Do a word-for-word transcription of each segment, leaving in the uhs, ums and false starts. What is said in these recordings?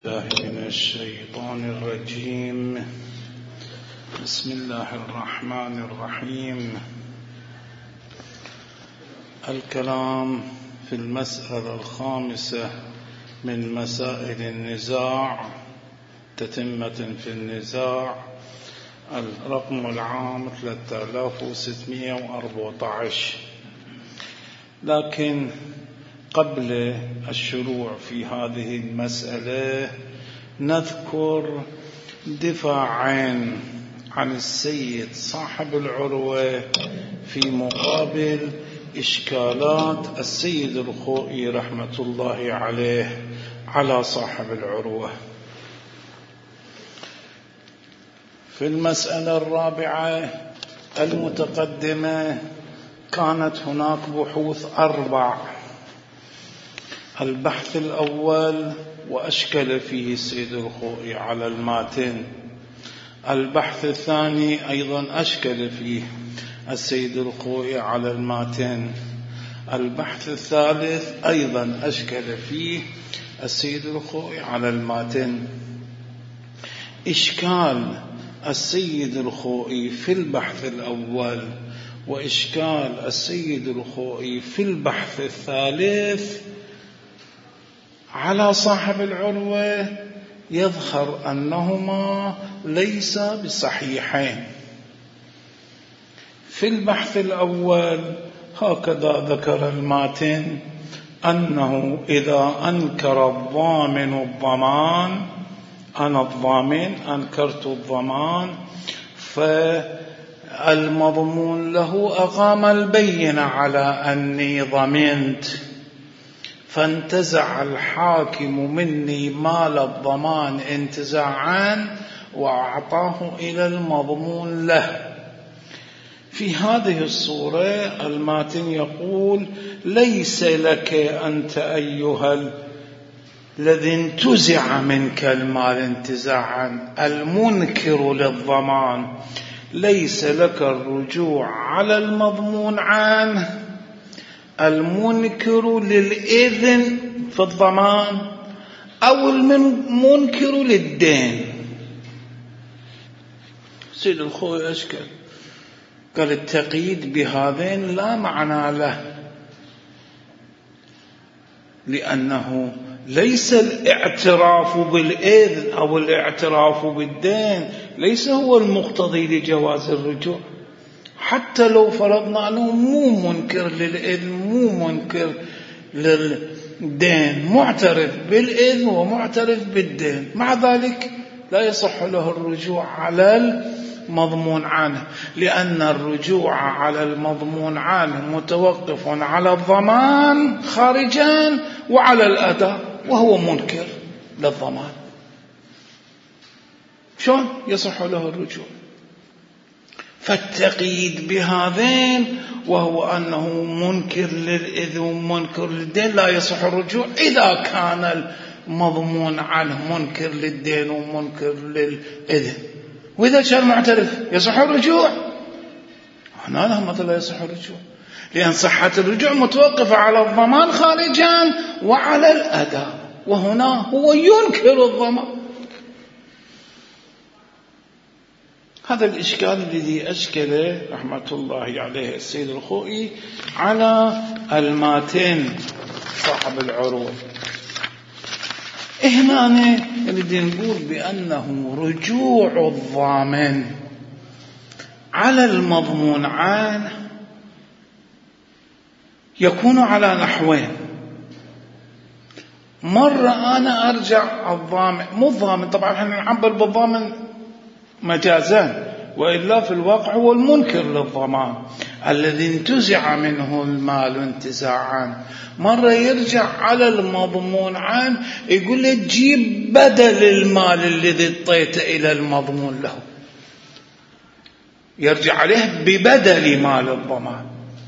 الله من الشيطان الرجيم. بسم الله الرحمن الرحيم. الكلام في المسألة الخامسة من مسائل النزاع، تتمة في النزاع، الرقم العام ثلاثة آلاف وستمئة وأربعة عشر. لكن قبل الشروع في هذه المسألة نذكر دفاعين عن السيد صاحب العروة في مقابل إشكالات السيد الخوئي رحمة الله عليه على صاحب العروة. في المسألة الرابعة المتقدمة كانت هناك بحوث أربع. البحث الأول وأشكل فيه السيد الخوئي على الماتن. البحث الثاني أيضا أشكل فيه السيد الخوئي على الماتن. البحث الثالث أيضا أشكل فيه السيد الخوئي على الماتن. إشكال السيد الخوئي في البحث الأول وإشكال السيد الخوئي في البحث الثالث على صاحب العروة يظهر أنهما ليس بصحيحين. في البحث الأول هكذا ذكر الماتن أنه إذا أنكر الضامن الضمان، أنا الضامن أنكرت الضمان، فالمضمون له أقام البينة على أني ضمنت، فانتزع الحاكم مني مال الضمان انتزاعا وأعطاه إلى المضمون له. في هذه الصورة الماتن يقول ليس لك أنت أيها الذي انتزع منك المال انتزاعا المنكر للضمان، ليس لك الرجوع على المضمون عنه المنكر للإذن في الضمان أو المنكر للدين. سيد الخوئي أشكل قال التقييد بهذين لا معنى له، لأنه ليس الاعتراف بالإذن أو الاعتراف بالدين ليس هو المقتضي لجواز الرجوع. حتى لو فرضنا أنه مو منكر للإذن مو منكر للدين، معترف بالإذن ومعترف بالدين، مع ذلك لا يصح له الرجوع على المضمون عنه، لأن الرجوع على المضمون عنه متوقف على الضمان خارجا وعلى الأداء، وهو منكر للضمان. شلون يصح له الرجوع؟ فالتقييد بهذين وهو أنه منكر للإذن ومنكر للدين لا يصح الرجوع إذا كان المضمون عنه منكر للدين ومنكر للإذن. وإذا كان معترف يصح الرجوع؟ هنا له مثل لا يصح الرجوع، لأن صحة الرجوع متوقفة على الضمان خارجا وعلى الأداء، وهنا هو ينكر الضمان. هذا الإشكال الذي أشكل رحمة الله عليه السيد الخوئي على الماتن صاحب العروة. هنا نريد نقول بأنه رجوع الضامن على المضمون عنه يكون على نحوين. مرة أنا أرجع الضامن، مو الضامن طبعا احنا نعبر بالضامن مجازا، وإلا في الواقع هو المنكر للضمان الذي انتزع منه المال انتزاعا. مرة يرجع على المضمون عنه يقول له جيب بدل المال الذي اعطيته إلى المضمون له، يرجع عليه ببدل مال الضمان.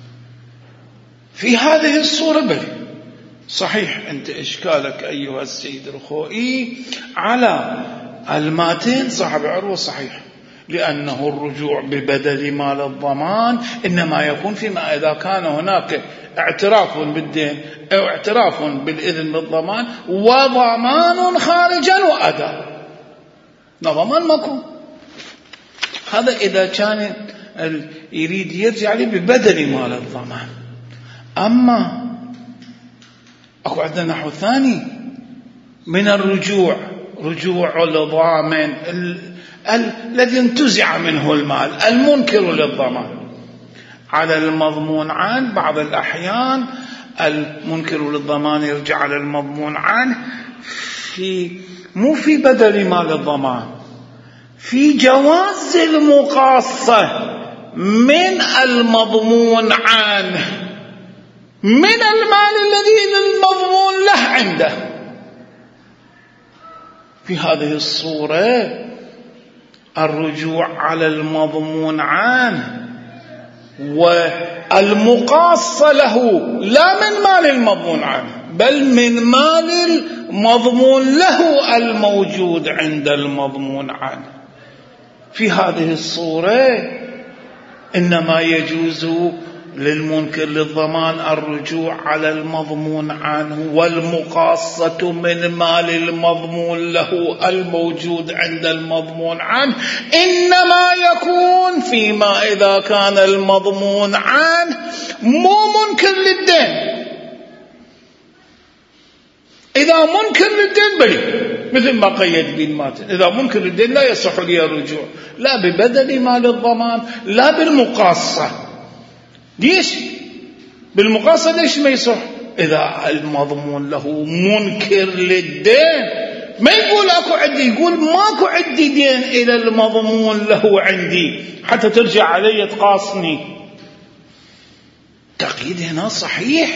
في هذه الصورة بلي صحيح أنت إشكالك أيها السيد الخوئي على الماتن صاحب عروة صحيح، لأنه الرجوع ببدل مال الضمان إنما يكون فيما إذا كان هناك اعتراف بالدين أو اعتراف بالإذن بالضمان وضمان خارجا وأداء. ضمان ماكو. هذا إذا كان يريد يرجع لي ببدل مال الضمان. أما أكو عندنا نحو ثاني من الرجوع، رجوع الضامن الذي انتزع منه المال المنكر للضمان على المضمون عنه. بعض الأحيان المنكر للضمان يرجع على المضمون عنه في مو في بدل مال الضمان، في جواز المقاصة من المضمون عنه من المال الذي المضمون له عنده. في هذه الصورة الرجوع على المضمون عنه والمقاصة له لا من مال المضمون عنه بل من مال المضمون له الموجود عند المضمون عنه. في هذه الصورة إنما يجوز للمنكر للضمان الرجوع على المضمون عنه والمقاصة من مال المضمون له الموجود عند المضمون عنه، إنما يكون فيما إذا كان المضمون عنه مو منكر للدين. إذا منكر للدين بلي مثل ما قيد بالماتن، إذا منكر للدين لا يصح لي الرجوع لا ببدل مال الضمان لا بالمقاصة. ليش بالمقاصة؟ ليش ما يصح؟ إذا المضمون له منكر للدين ما يقول أكو عندي، يقول ماكو عندي دين إلى المضمون له عندي حتى ترجع علي تقاصني. تقييد هنا صحيح،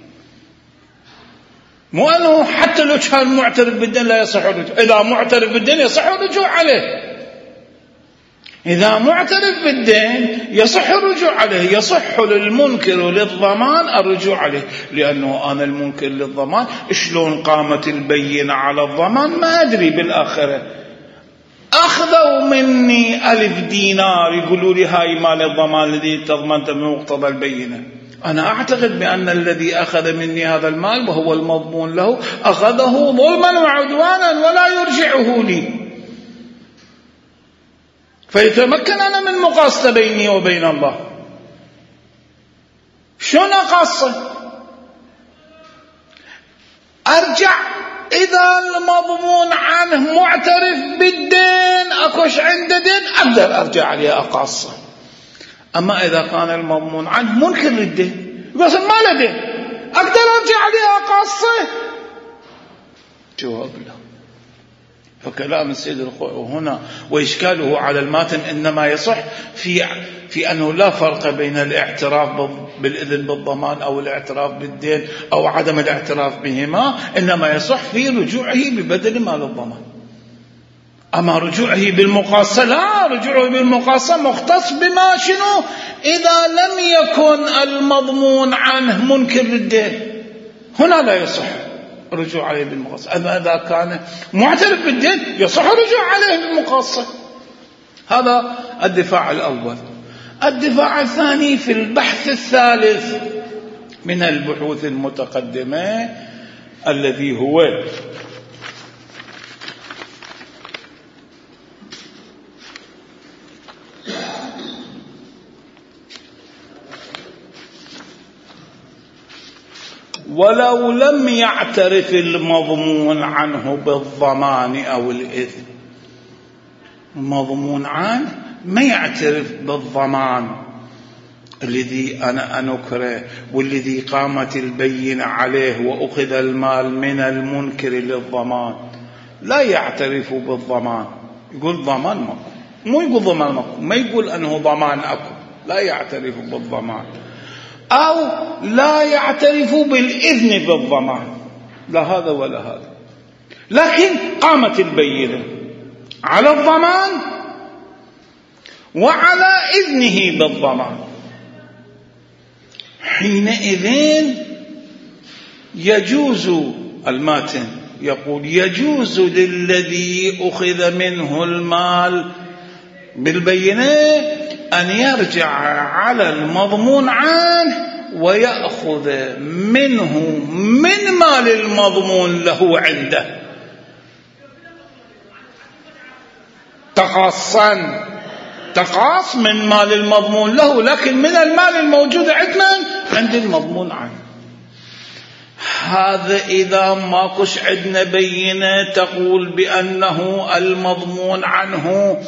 مو أنه حتى لو كان معترف بالدين لا يصح الرجوع. إذا معترف بالدين يصح الرجوع عليه، إذا معترف بالدين يصح الرجوع عليه. يصح للمنكر للضمان الرجوع عليه، لأنه أنا المنكر للضمان شلون قامت البينة على الضمان ما أدري. بالآخرة أخذوا مني ألف دينار يقولوا لي هاي مال الضمان الذي تضمنت من مقتضى البينة، أنا أعتقد بأن الذي أخذ مني هذا المال وهو المضمون له أخذه ظلما وعدوانا ولا يرجعه لي، فيتمكن أنا من مقاصة بيني وبين الله. شلون أقاصه؟ أرجع إذا المضمون عنه معترف بالدين أكوش عنده دين أقدر أرجع عليه أقاصه. أما إذا كان المضمون عنه منكر للدين يقول ما له دين أقدر أرجع عليه أقاصه؟ جواب لا. فكلام السيد الخوئي هنا وإشكاله على الماتن إنما يصح في في أنه لا فرق بين الاعتراف بالإذن بالضمان أو الاعتراف بالدين أو عدم الاعتراف بهما، إنما يصح في رجوعه ببدل مال الضمان. أما رجوعه بالمقاصة لا، رجوعه بالمقاصة مختص بما شنو إذا لم يكن المضمون عنه منكر للدين، هنا لا يصح الرجوع عليه بالمقاصة. أما إذا كان معترف بالدين يصح الرجوع عليه بالمقاصة. هذا الدفاع الأول. الدفاع الثاني في البحث الثالث من البحوث المتقدمة الذي هو ولو لم يعترف المضمون عنه بالضمان أو الإذن. المضمون عنه ما يعترف بالضمان الذي أنا أنكره والذي قامت البينة عليه وأخذ المال من المنكر للضمان، لا يعترف بالضمان. يقول ضمان ماكو، مو يقول ضمان ماكو، ما يقول أنه ضمان أكو، لا يعترف بالضمان. أو لا يعترف بالإذن بالضمان، لا هذا ولا هذا، لكن قامت البينة على الضمان وعلى إذنه بالضمان. حينئذ يجوز، الماتن يقول يجوز للذي أخذ منه المال بالبينة أن يرجع على المضمون عنه ويأخذ منه من مال المضمون له عنده تقاصا، تقاص من مال المضمون له، لكن من المال الموجود عندنا عند المضمون عنه. هذا إذا ماكوش عندنا بينة تقول بأنه المضمون عنه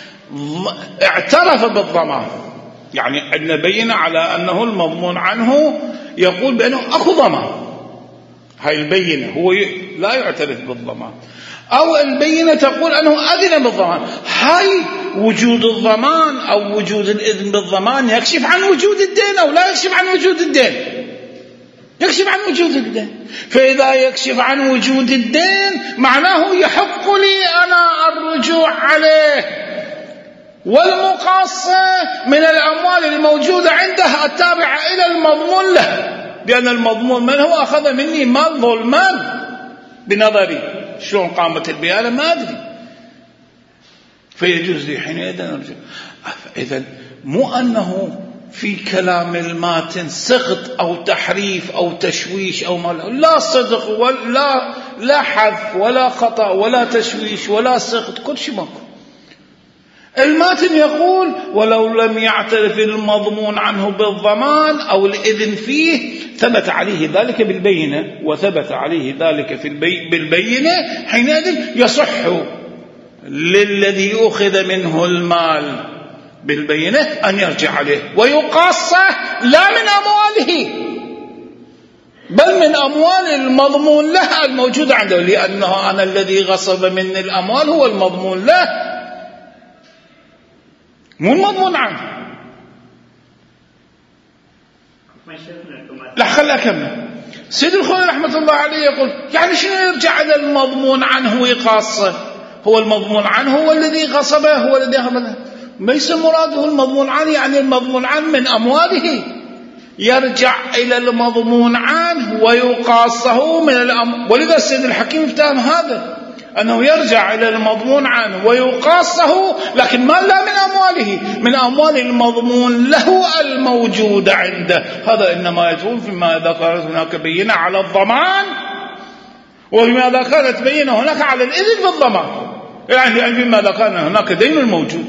اعترف بالضمان، يعني عندنا بينة على أنه المضمون عنه يقول بأنه أخو ضمان، هاي البينة، هو لا يعترف بالضمان، أو البينة تقول أنه أذن بالضمان. هاي وجود الضمان أو وجود الإذن بالضمان يكشف عن وجود الدين أو لا يكشف عن وجود الدين؟ يكشف عن وجود الدين. فإذا يكشف عن وجود الدين معناه يحق لي أنا الرجوع عليه، والمقاصة من الأموال الموجودة عنده التابعة إلى المضمون له، لأن المضمون من هو أخذ مني مال ظلمان بنظري، شلون قامت البيانة ما أدري، فيجوز لي حينئذ أرجع. إذن مو أنه في كلام الماتن سقط أو تحريف أو تشويش أو ما، لا صدق ولا لا حذف ولا خطأ ولا تشويش ولا سقط، كل شيء ماكو. الماتن يقول ولو لم يعترف المضمون عنه بالضمان أو الإذن فيه ثبت عليه ذلك بالبينة، وثبت عليه ذلك في البي بالبينة، حينئذ يصح للذي أخذ منه المال بالبينة أن يرجع عليه ويقاصه، لا من أمواله بل من أموال المضمون له الموجودة عنده، لأنه أنا الذي غصب مني الأموال هو المضمون له مو المضمون عنه. لا خلي أكمل. سيد الخوي رحمة الله عليه يقول يعني شنو يرجع على المضمون عنه ويقاصه؟ هو المضمون عنه هو الذي غصبه، هو الذي أخذه، ليس مراده المضمون عنه، يعني المضمون عنه من أمواله، يرجع إلى المضمون عنه ويقاصه من الأموال. ولذا السيد الحكيم افتهم هذا، أنه يرجع إلى المضمون عنه ويقاصه، لكن ما لا من أمواله، من أموال المضمون له الموجودة عنده. هذا إنما يدخل فيما إذا كانت هناك بينة على الضمان، وفيما إذا كانت بينة هناك على الإذن بالضمان، يعني فيما إذا كان هناك دين الموجود.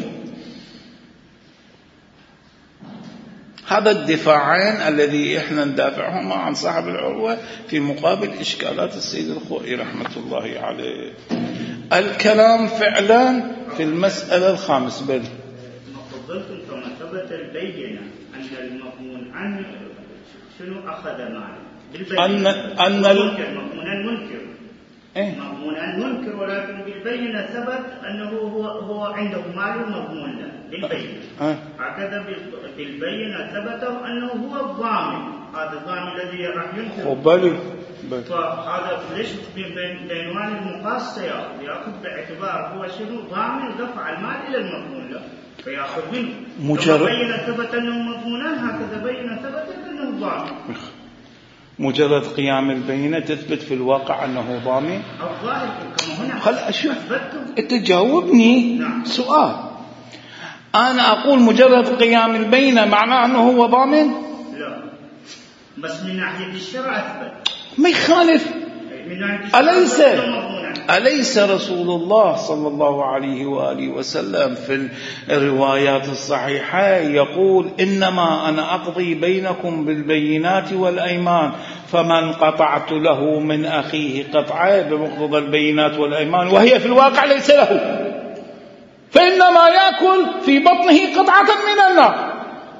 هذا الدفاعين الذي إحنا ندافعهما عن صاحب العروة في مقابل إشكالات السيد الخوئي رحمة الله عليه. الكلام فعلا في المسألة الخامس. بل قلتم كما ثبت البينة أن المضمون عنه شنو أخذ ماله بالبينة، أن أن المضمون المنكر إيه؟ مضمون المنكر، ولكن بالبينة ثبت أنه هو هو عنده مال مضمون له بالبينة. أه. هكذا بالبينة ثبت أنه هو الضامن، هذا الضامن الذي راح ينكر. وبالي فهذا ليش بعنوان المقاصة يأخذ باعتبار هو شنو ضامن دفع المال إلى المضمون له فيأخذ منه. مجرد بينة ثبت أنه مضمونان، هكذا بينة ثبت أنه ضامن. مجرد قيام البينة تثبت في الواقع أنه ضامن. الظاهر كما هنا. خل أشوف أنت جاوبني. نعم. سؤال، أنا أقول مجرد قيام البينة معناه أنه هو ضامن؟ لا، بس من ناحية الشرع أثبت. ما يخالف. أليس أليس رسول الله صلى الله عليه وآله وسلم في الروايات الصحيحة يقول إنما أنا أقضي بينكم بالبينات والأيمان، فمن قطعت له من أخيه قطعة بمقتضى البينات والأيمان وهي في الواقع ليس له، فإنما يأكل في بطنه قطعة من النار.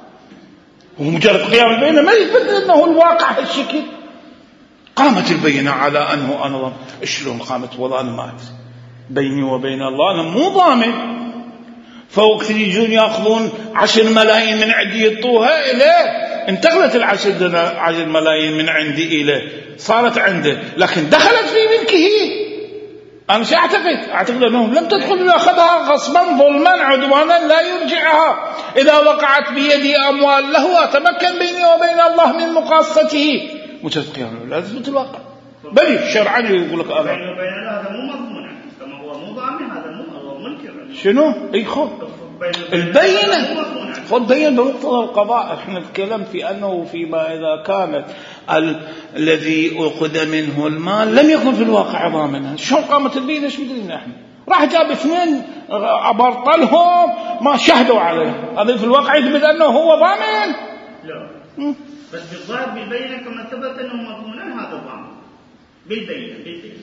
ومجرد قيام البينة ما يثبت أنه الواقع هالشكل. قامت البينة على أنه أنا ضامن. شلون قامت؟ والله أنا ما أدري، بيني وبين الله أنا مو ضامن. فوقت يجون يأخذون عشر ملايين من عندي يطوها إليه، انتقلت العشر عشر ملايين من عندي إليه، صارت عنده، لكن دخلت في ملكه. أنا مش أعتقد أعتقد أنه لم تدخل أخذها غصبا ظلما عدوانا لا يرجعها. إذا وقعت بيدي أموال له أتمكن بيني وبين الله من مقاصته. مجرد قيام لا تثبت الواقع، بل شرعا يقول لك أنا بيني وبين الله هذا مو مضمون، كما هو مو ضامن، هذا مو هو منكر. شنو؟ أي خو البينة خذ بين بمقتضى القضاء. احنا نتكلم في أنه فيما إذا كانت ال... الذي أخذ منه المال لم يكن في الواقع ضامنا. شلون قامت البينة؟ ايش مدرينا احنا؟ راح جاب اثنين أبرطلهم ما شهدوا عليه، هذا في الواقع يثبت أنه هو ضامن؟ لا م? بس بالظاهر بالبينة كما ثبت أنه مضمونان هذا ضامن بالبينة. بالبينة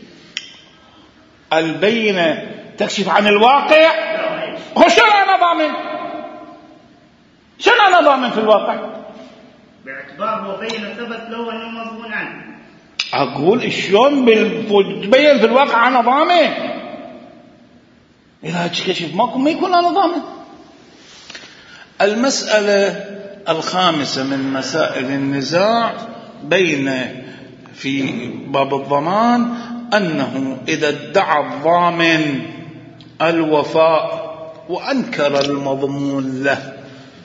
البينة تكشف عن الواقع. شلون أنا ضامن؟ شلون أنا ضامن في الواقع؟ باعتبار وبينة ثبت له أنه مضمونان. أقول شلون بالبين في الواقع أنا ضامن؟ إذا كشف ماكو ما يكون أنا ضامن. المسألة الخامسة من مسائل النزاع بين في باب الضمان أنه إذا ادعى الضامن الوفاء وأنكر المضمون له.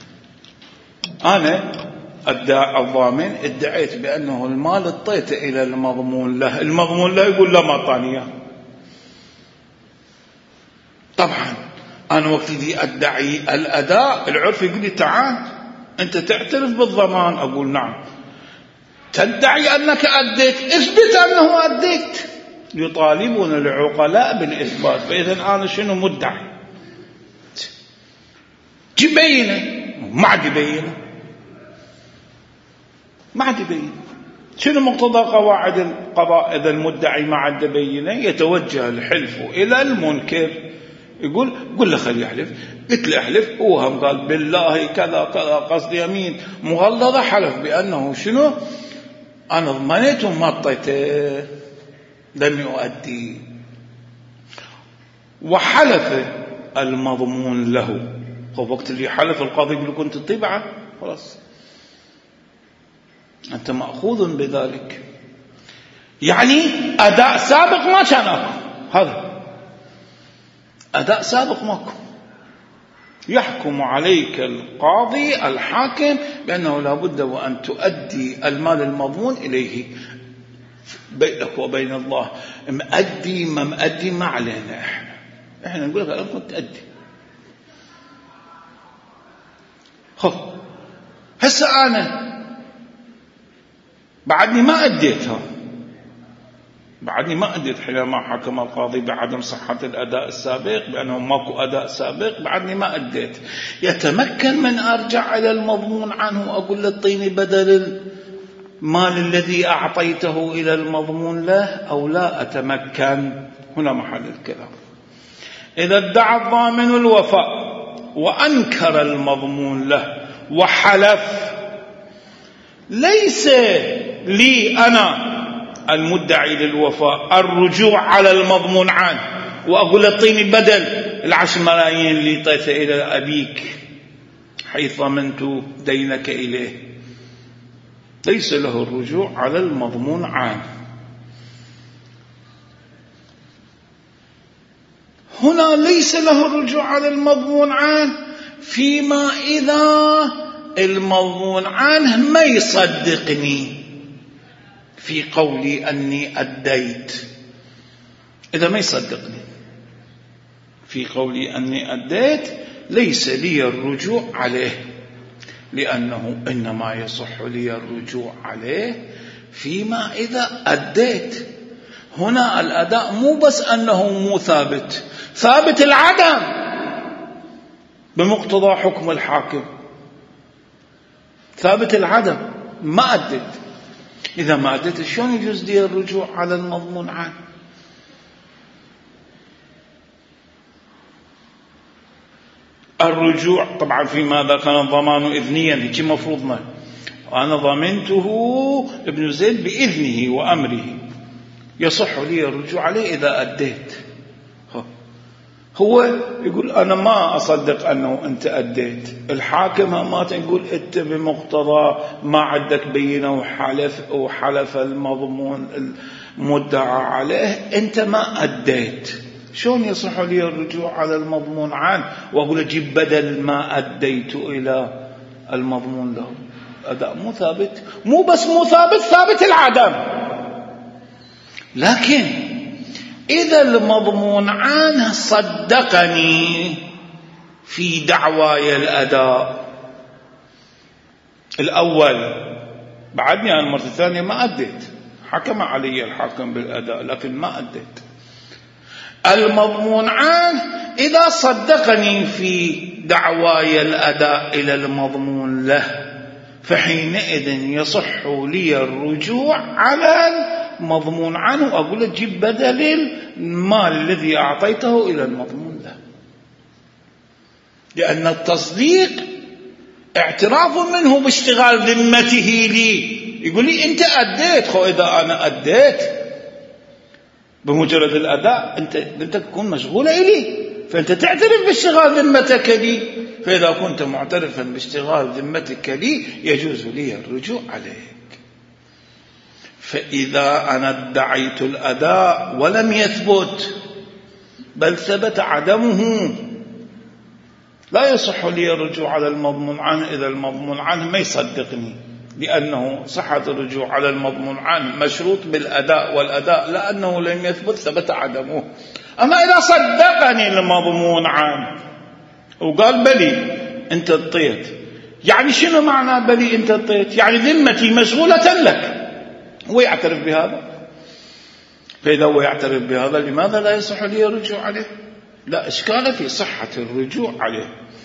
أنا ادعى الضامن ادعيت بأنه المال اعطيته إلى المضمون له، المضمون له يقول لا ما طانيه. طبعا أنا وقت دي أدعي الأداء العرف يقول لي تعال أنت تعترف بالضمان، أقول نعم. تدعي أنك أديت، اثبت أنه أديت. يطالبون العقلاء بالإثبات، فإذا أنا شنو مدعي؟ جبينه ما عاد يبينه، ما عاد يبينه. شنو مقتضى قواعد القضاء؟ إذا المدعي ما عاد يبينه يتوجه الحلف إلى المنكر، يقول قل له خليه يحلف. قلت له احلف، وهم قال بالله كذا كذا قصد يمين مغلظة، حلف بأنه شنو أنا ضمنت وما اعطيته لم يؤدي، وحلف المضمون له. وقت اللي حلف القاضي يقول كنت تبعه خلاص أنت مأخوذ بذلك، يعني أداء سابق ما كان أكو، هذا أداء سابق ماكو. يحكم عليك القاضي الحاكم بأنه لا بد وأن تؤدي المال المضمون إليه بينك وبين الله. مؤدي ما مؤدي ما علينا، احنا احنا نقول لك أنت تؤدي. خف هسه أنا بعدني ما أديتها، بعدني ما أديت حينما حكم القاضي بعدم صحة الأداء السابق بأنه ماكو أداء سابق، بعدني ما أديت. يتمكن من أرجع إلى المضمون عنه وأقول له اعطيني بدل المال الذي أعطيته إلى المضمون له أو لا أتمكن؟ هنا محل الكلام. إذا ادعى الضامن الوفاء وأنكر المضمون له وحلف، ليس لي أنا المدعي للوفاء الرجوع على المضمون عنه وأقول اعطيني بدل العشر ملايين اللي اعطيته إلى أبيك حيث ضمنت دينك إليه. ليس له الرجوع على المضمون عنه. هنا ليس له الرجوع على المضمون عنه فيما إذا المضمون عنه ما يصدقني في قولي أني أديت. إذا ما يصدقني في قولي أني أديت ليس لي الرجوع عليه، لأنه إنما يصح لي الرجوع عليه فيما إذا أديت. هنا الأداء مو بس أنه مو ثابت، ثابت العدم بمقتضى حكم الحاكم، ثابت العدم ما أديت. إذا ما أديت شلون يجوز لي الرجوع على المضمون عنه؟ الرجوع طبعا في ماذا كان الضمان إذنيا، هيك مفروضنا أنا ضمنته ابن زيد بإذنه وأمره، يصح لي الرجوع عليه إذا أديت. هو يقول أنا ما أصدق أنه أنت أديت، الحاكم ما تقول أنت بمقتضى ما عندك بينة وحلف وحلف المضمون المدعى عليه أنت ما أديت، شلون يصح لي الرجوع على المضمون عنه وأقول أجيب بدل ما أديت إلى المضمون له؟ أداء مو ثابت، مو بس مو ثابت، ثابت العدم. لكن إذا المضمون عنه صدقني في دعواي الأداء الأول بعدني أنا المرة الثانية ما أديت، حكم علي الحاكم بالأداء لكن ما أديت. المضمون عنه إذا صدقني في دعواي الأداء إلى المضمون له فحينئذ يصح لي الرجوع على المضمون عنه وأقول له جيب بدل المال الذي أعطيته إلى المضمون له، لأن التصديق اعتراف منه باشتغال ذمته لي. يقول لي أنت أديت، خو إذا أنا أديت بمجرد الأداء أنت أنت تكون مشغولة إلي، فأنت تعترف باشتغال ذمتك لي، فإذا كنت معترفا باشتغال ذمتك لي يجوز لي الرجوع عليك. فإذا أنا ادعيت الأداء ولم يثبت بل ثبت عدمه لا يصح لي الرجوع على المضمون عنه إذا المضمون عنه ما يصدقني، لأنه صحة الرجوع على المضمون عنه مشروط بالأداء، والأداء لأنه لم يثبت ثبت عدمه. أما إذا صدقني المضمون عنه وقال بلي أنت اطيت، يعني شنو معنى بلي أنت اطيت؟ يعني ذمتي مشغولة لك، هو يعترف بهذا. فإذا هو يعترف بهذا لماذا لا يصح لي الرجوع عليه؟ لا إشكال في صحة الرجوع عليه.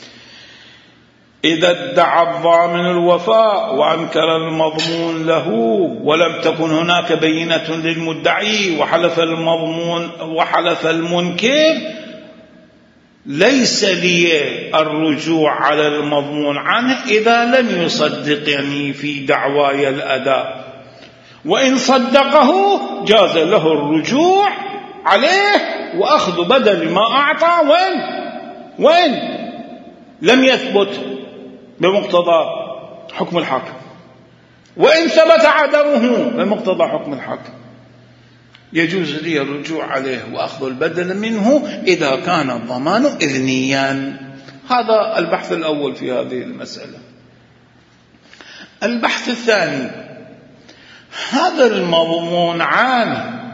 إذا ادعى الضامن الوفاء وأنكر المضمون له ولم تكن هناك بينة للمدعي وحلف المضمون وحلف المنكر ليس لي الرجوع على المضمون عنه إذا لم يصدقني في دعواي الأداء، وإن صدقه جاز له الرجوع عليه وأخذ بدل ما أعطى وين وين لم يثبت بمقتضى حكم الحاكم، وإن ثبت عدمه بمقتضى حكم الحاكم يجوز لي الرجوع عليه وأخذ البدل منه إذا كان الضمان إذنيا. هذا البحث الأول في هذه المسألة. البحث الثاني، هذا المضمون عنه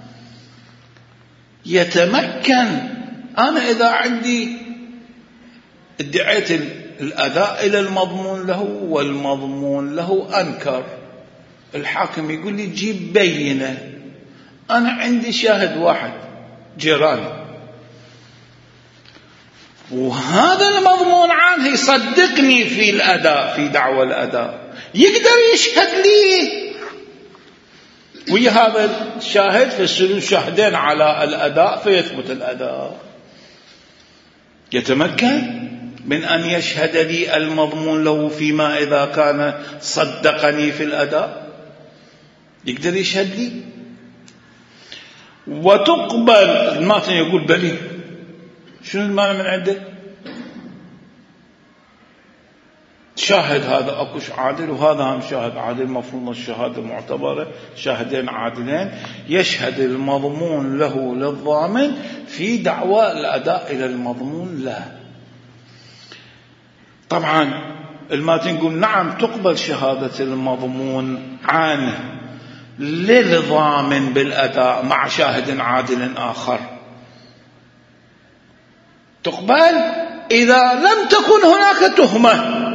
يتمكن أنا إذا عندي ادعيت الأداء إلى المضمون له والمضمون له أنكر، الحاكم يقول لي جيب بينة، أنا عندي شاهد واحد جيراني وهذا المضمون عنه يصدقني في الأداء في دعوى الأداء، يقدر يشهد لي ويا هذا الشاهد فيصيرون شاهدين على الأداء فيثبت الأداء. يتمكن من أن يشهد لي المضمون له فيما إذا كان صدقني في الأداء، يقدر يشهد لي. وتقبل الماتن يقول بلي، شنو المعنى من عنده؟ شاهد هذا أكوش عادل وهذا هم شاهد عادل، مفهوم الشهادة معتبرة، شاهدين عادلين يشهد المضمون له للضامن في دعوى الأداء إلى المضمون له. طبعا الماتن يقول نعم تقبل شهادة المضمون عنه للضامن بالأداء مع شاهد عادل آخر، تقبل إذا لم تكن هناك تهمة.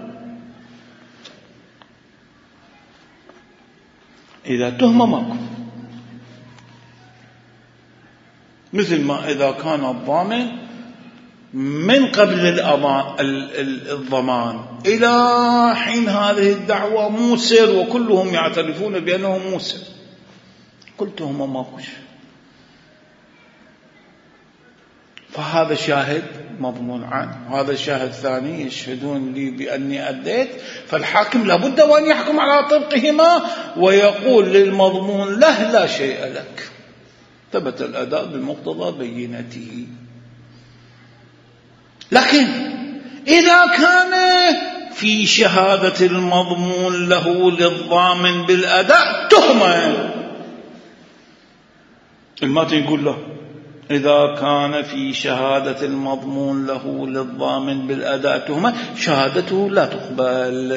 إذا تهمة ماكو، مثل ما إذا كان الضامن من قبل الضمان إلى حين هذه الدعوة موسر وكلهم يعترفون بأنه موسر، كل تهمة ماكوش، فهذا شاهد مضمون عنه وهذا شاهد ثاني يشهدون لي بأني أديت، فالحاكم لابد وأن يحكم على طبقهما ويقول للمضمون له لا شيء لك، ثبت الأداء بمقتضى بينته. لكن إذا كان في شهادة المضمون له للضامن بالأداء تهمة، الماتن يقول له إذا كان في شهادة المضمون له للضامن بالأداء تهمة شهادته لا تقبل.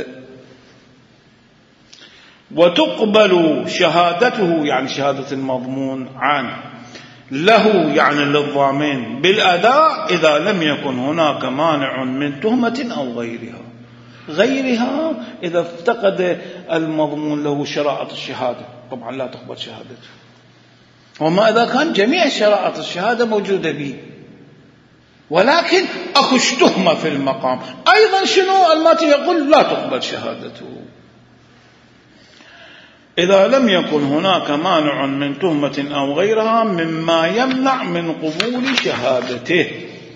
وتقبل شهادته يعني شهادة المضمون عنه له يعني للضامن بالأداء إذا لم يكن هناك مانع من تهمة أو غيرها. غيرها إذا افتقد المضمون له شرائط الشهادة طبعا لا تقبل شهادته. وما إذا كان جميع شرائط الشهادة موجودة به ولكن أكش تهمة في المقام، أيضا شنو الماتي يقول لا تقبل شهادته. إذا لم يكن هناك مانع من تهمة أو غيرها مما يمنع من قبول شهادته.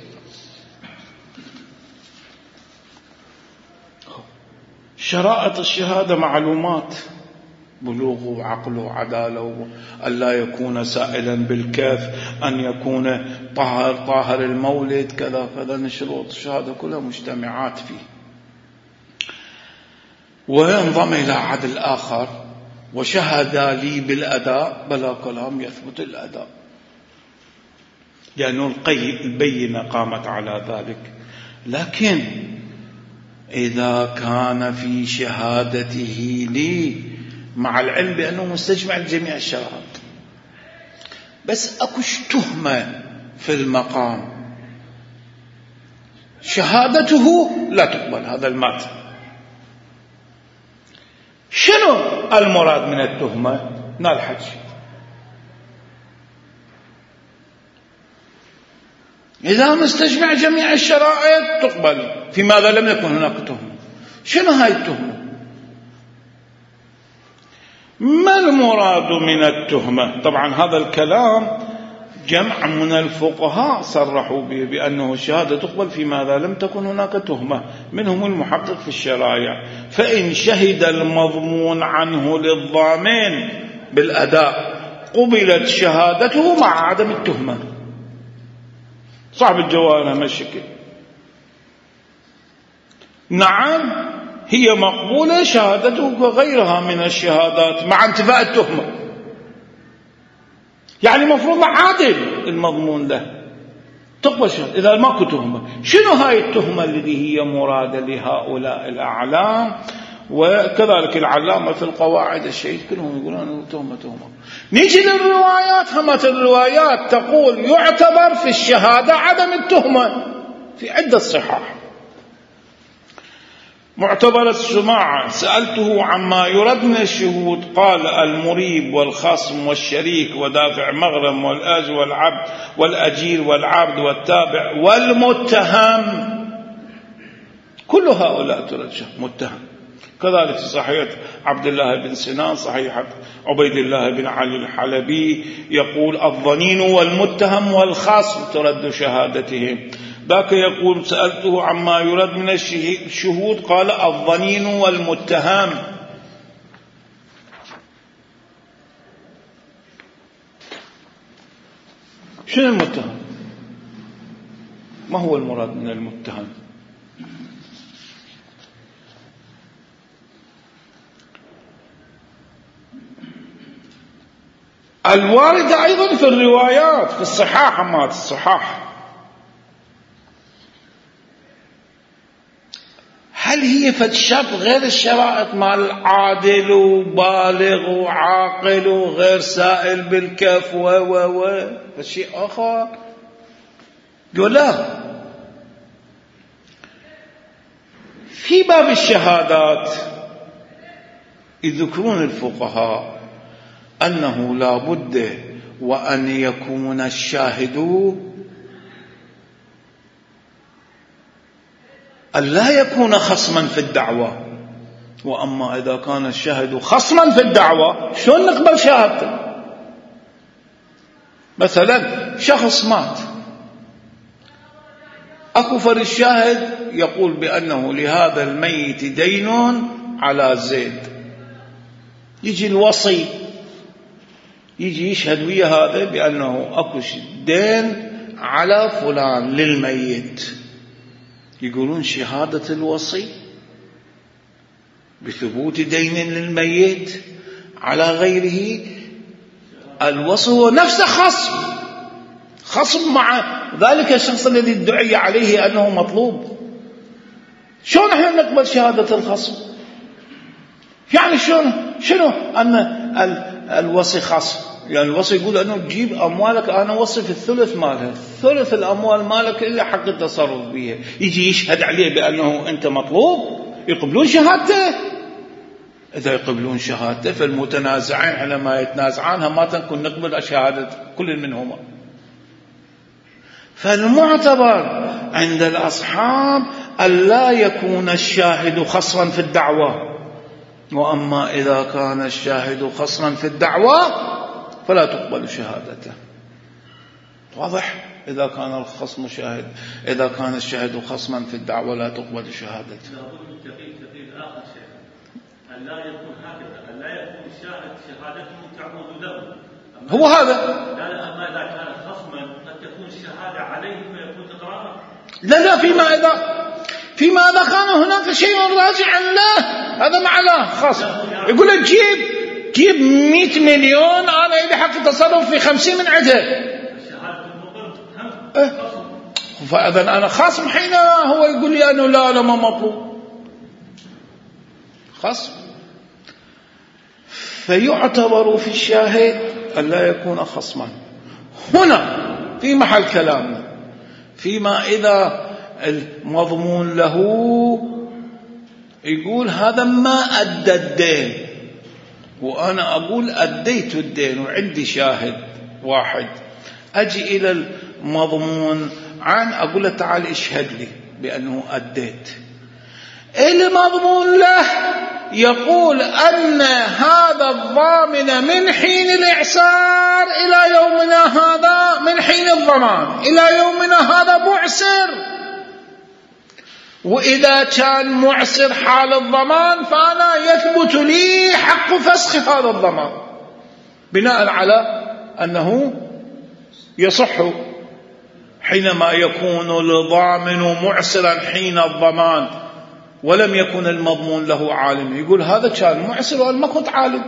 شرائط الشهادة معلومات: بلوغ وعقل وعدالة، أن لا يكون سائلا بالكف، أن يكون طاهر طاهر المولد، كذا كذا. شروط الشهادة كلها مجتمعات فيه. وينضم إلى عدل آخر: وشهد لي بالأداء، بلا كلام يثبت الأداء لأنه البينة قامت على ذلك. لكن إذا كان في شهادته لي مع العلم بأنه مستجمع لجميع الشرائط بس أكش تهمة في المقام، شهادته لا تقبل. هذا المات. شنو المراد من التهمة؟ نالحج. إذا مستجمع جميع الشرائط تقبل. في ماذا لم يكن هناك تهمة؟ شنو هاي التهمة؟ ما المراد من التهمة؟ طبعا هذا الكلام جمع من الفقهاء صرحوا به بأنه الشهادة تقبل في ماذا لم تكن هناك تهمة، منهم المحقق في الشرائع. فإن شهد المضمون عنه للضامن بالأداء قبلت شهادته مع عدم التهمة. صاحب الجوارح مشكل. نعم هي مقبولة شهادته كغيرها من الشهادات مع انتفاء التهمة. يعني مفروض عادل المضمون له تقبل شهادة إذا ماكو تهمة. شنو هاي التهمة التي هي مرادة لهؤلاء الأعلام؟ وكذلك العلامة في القواعد الشهيد كلهم يقولون أنه تهمة تهمة. نيجي للروايات. همت الروايات تقول يعتبر في الشهادة عدم التهمة في عدة صحاح. معتبر السماعة: سألته عما يرد من الشهود قال المريب والخصم والشريك ودافع مغرم والآج والعبد والأجير والعبد والتابع والمتهم. كل هؤلاء ترد متهم. كذلك في صحيح عبد الله بن سنان، صحيح عبيد الله بن علي الحلبي يقول الظنين والمتهم والخصم ترد شهادتهم. ذاك يقول سألته عما يرد من الشهود قال الظنين والمتهم. شنو المتهم؟ ما هو المراد من المتهم؟ الواردة أيضا في الروايات في الصحاح. أما الصحاح هل هي فتشاب غير الشرائط مال عادل وبالغ وعاقل وغير سائل بالكف و و و فشيء آخر؟ يقول لا. في باب الشهادات يذكرون الفقهاء أنه لا بد وأن يكون الشاهد أن لا يكون خصما في الدعوة. وأما إذا كان الشاهد خصما في الدعوة شلون نقبل شهادته؟ مثلا شخص مات، أكفر الشاهد يقول بأنه لهذا الميت دين على زيد. يجي الوصي يجي يشهد ويا هذا بأنه أكش دين على فلان للميت. يقولون شهادة الوصي بثبوت دين للميت على غيره. الوصي هو نفسه خصم خصم مع ذلك الشخص الذي ادعي عليه أنه مطلوب. شلون احنا نقبل شهادة الخصم؟ يعني شنو شنو أن الوصي خصم؟ يعني الوصي يقول أنه تجيب أموالك أنا وصي في الثلث مالها، ثلث الأموال مالك إلا حق التصرف بها. يجي يشهد عليه بأنه أنت مطلوب. يقبلون شهادته. إذا يقبلون شهادته فالمتنازعين حينما يتنازعان ما تكون نقبل شهادة كل منهما. فالمعتبر عند الأصحاب ألا يكون الشاهد خصرا في الدعوة، وأما إذا كان الشاهد خصرا في الدعوة فلا تقبل شهادته. واضح؟ إذا كان الخصم شاهد، إذا كان الشاهد خصما في الدعوة لا تقبل شهادته. لا يكون هكذا، لا يكون الشاهد شهادته تعود له. هو هذا. لا لا، أما إذا كان خصما قد تكون الشهادة عليه فيكون إقرارا. لا لا، فيما إذا فيما إذا كان هناك شيء راجع له، هذا معناه خصم. يقول لك جيب جيب مئة مليون، أنا إلي حق التصرف في خمسين من عده. الشهادة المقر هم أه. فإذا أنا خصم حين هو يقول لي أنه لا لا ما مطلوب خصم. فيعتبر في الشاهد ألا يكون خصما. هنا في محل كلامنا فيما إذا المضمون له يقول هذا ما أدى الدين، وأنا أقول أديت الدين وعندي شاهد واحد، أجي إلى المضمون عن أقول له تعال اشهد لي بأنه أديت. المضمون له يقول أن هذا الضامن من حين الإعسار إلى يومنا هذا، من حين الضمان إلى يومنا هذا معسر، وإذا كان معسر حال الضمان فأنا يثبت لي حق فسخ هذا الضمان بناء على أنه يصح حينما يكون الضامن معسرا حين الضمان ولم يكن المضمون له عالم. يقول هذا كان معسر وأنا ما كنت عالم،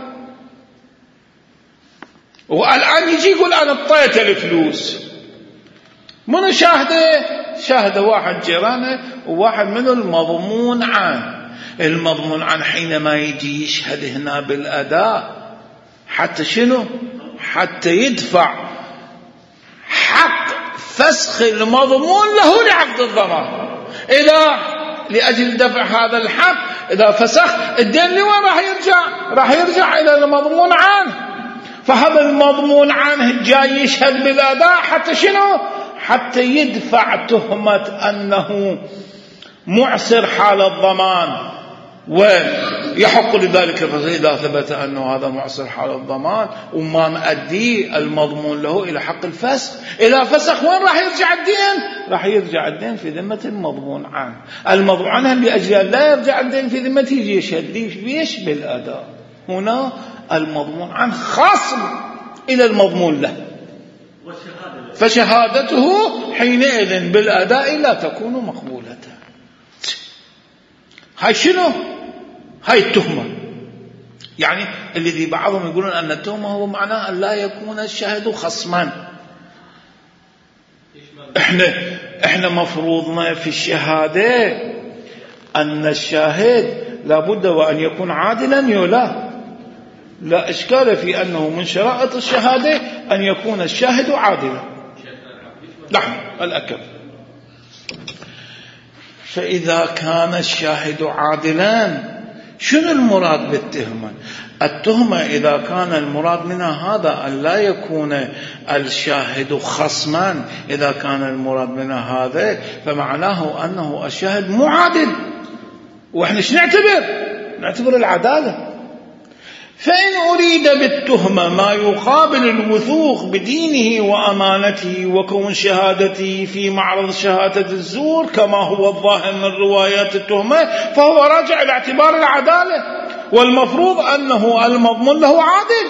والآن يجي يقول أنا اطيت الفلوس. من شاهده؟ شاهده واحد جيرانه وواحد من المضمون عنه. المضمون عنه حينما يجي يشهد هنا بالأداء حتى شنو؟ حتى يدفع حق فسخ المضمون له لعقد الضمان. إذا لأجل دفع هذا الحق إذا فسخ الدين لوين راح يرجع؟ راح يرجع إلى المضمون عنه. فهذا المضمون عنه جاي يشهد بالأداء حتى شنو؟ حتى يدفع تهمة أنه معسر حال الضمان، ويحق لذلك الرجل إذا ثبت أنه هذا معسر حال الضمان وما مؤدي المضمون له إلى حق الفسخ. إذا فسخ وين راح يرجع الدين؟ راح يرجع الدين في ذمة المضمون عنه. المضمون عنه لأجل أن لا يرجع الدين في ذمته يجي يشهد لي فيش بالأداء. هنا المضمون عنه خصم إلى المضمون له، فشهادته حينئذ بالأداء لا تكون مقبولة. هاي شنو؟ هاي التهمة. يعني الذي بعضهم يقولون أن التهمة هو معناه أن لا يكون الشاهد خصما. إحنا إحنا مفروضنا في الشهادة أن الشاهد لابد وأن يكون عادلا يولا. لا إشكال في أنه من شرائط الشهادة أن يكون الشاهد عادلا. نعم الأكل. فإذا كان الشاهد عادلا شنو المراد بالتهمة؟ التهمة إذا كان المراد منها هذا أن لا يكون الشاهد خصما، إذا كان المراد منها هذا فمعناه أنه الشاهد مو عادل. وإحنا شو نعتبر؟ نعتبر العدالة. فإن أريد بالتهمة ما يقابل الوثوق بدينه وأمانته وكون شهادته في معرض شهادة الزور كما هو الظاهر من روايات التهمة، فهو راجع إلى اعتبار العدالة، والمفروض أنه المضمون له عادل.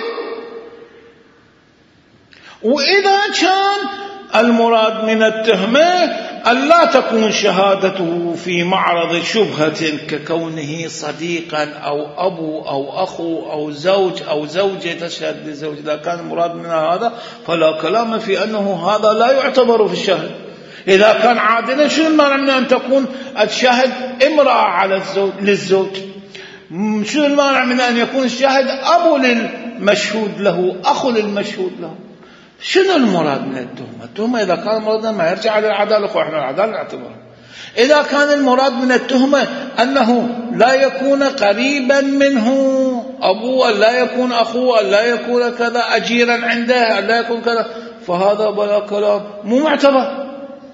وإذا كان المراد من التهمة أن لا تكون شهادته في معرض شبهة ككونه صديقا أو أبو أو أخو أو زوج أو زوجة تشهد لزوج، إذا كان المراد منها هذا فلا كلام في أنه هذا لا يعتبر في الشهد. إذا كان عادلا شنو المانع من أن تكون الشاهد امرأة على الزوج للزوج؟ شنو المانع من أن يكون الشاهد أبو للمشهود له أخو للمشهود له؟ شنو المراد من التهمة؟ التهمة إذا كان مرادنا ما يرجع على العدالة، وإحنا العدالة نعتبرها. إذا كان المراد من التهمة أنه لا يكون قريبا منه أبوه، لا يكون أخوه، لا يكون كذا أجيرا عنده، لا يكون كذا، فهذا بلا كلام مو معتبر.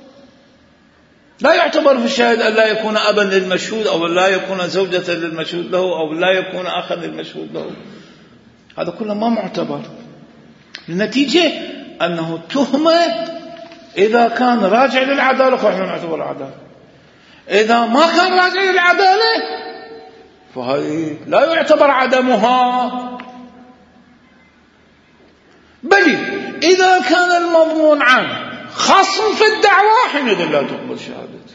لا يعتبر في الشاهد أن لا يكون أبا للمشهود، أو لا يكون زوجة للمشهود له، أو لا يكون أخا للمشهود له. هذا كله ما معتبر. النتيجة أنه تهمة إذا كان راجع للعدالة فإحنا نعتبر العدالة، إذا ما كان راجع للعدالة فهي لا يعتبر عدمها. بل إذا كان المضمون عنه خصم في الدعوة حينئذ لا تقبل شهادته،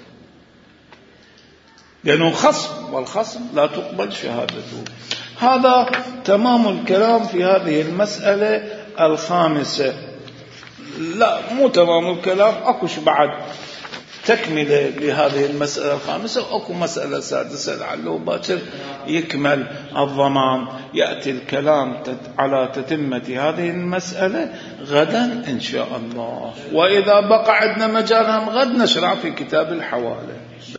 لأنه خصم، والخصم لا تقبل شهادته. هذا تمام الكلام في هذه المسألة الخامسة. لا مو تمام الكلام، أكوش بعد تكملة لهذه المسألة الخامسة، وأكو مسألة سادسة لعله باكر يكمل الضمان. يأتي الكلام على تتمة هذه المسألة غدا إن شاء الله، وإذا بقى عندنا مجال هم غد نشرع في كتاب الحوالة.